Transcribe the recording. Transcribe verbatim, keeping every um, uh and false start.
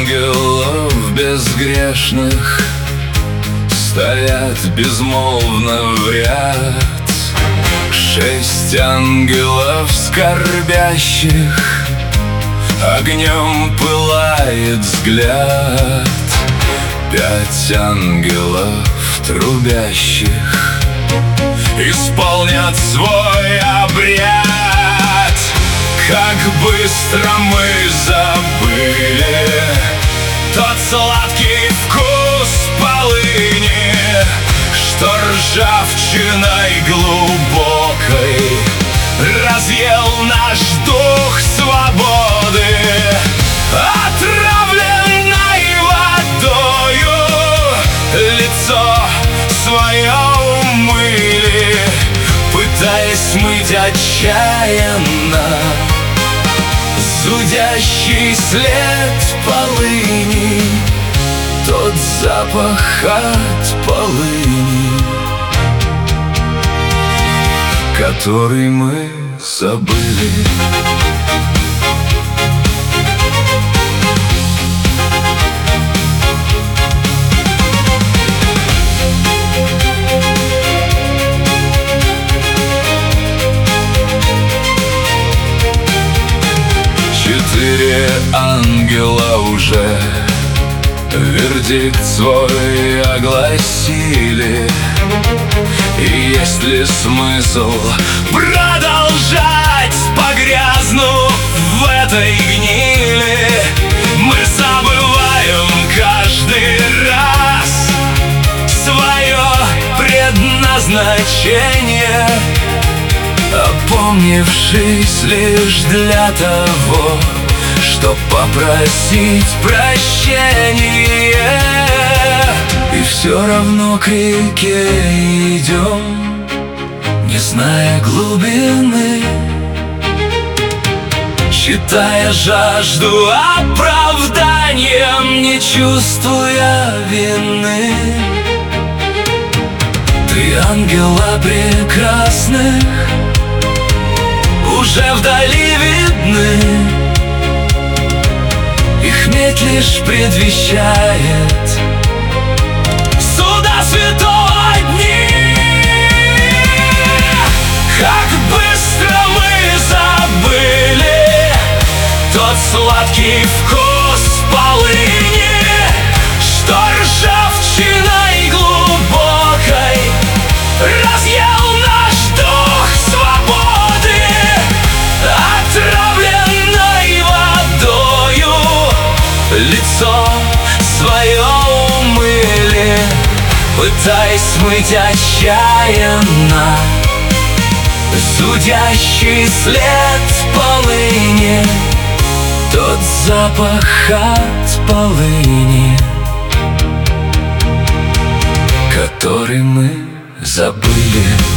ангелов безгрешных стоят безмолвно в ряд. Шесть ангелов скорбящих, огнем пылает взгляд. Пять ангелов трубящих исполнят свой обряд. Как быстро мы забыли тот сладкий вкус полыни, что ржавчиной глубокой разъел наш дух свободы. Отравленной водою лицо свое умыли, пытаясь смыть отчаянно зудящий след полыни, тот запах от полыни, который мы забыли. Четыре ангела уже вердикт свой огласили. И есть ли смысл продолжать, погрязнув в этой гнили? Мы забываем каждый раз свое предназначение, опомнившись лишь для того, чтоб попросить прощения. И все равно к реке идем, не зная глубины, считая жажду оправданием, не чувствуя вины. Три ангела прекрасных уже вдали видны, их медь лишь предвещает суда святого дни. Как быстро мы забыли тот сладкий вкус полыни, что ржавчиной глубокой разъел наш дух свободы. Отравленной водою лицо свое умыли, пытаясь смыть отчаянно зудящий след полыни, тот запах от полыни, который мы забыли.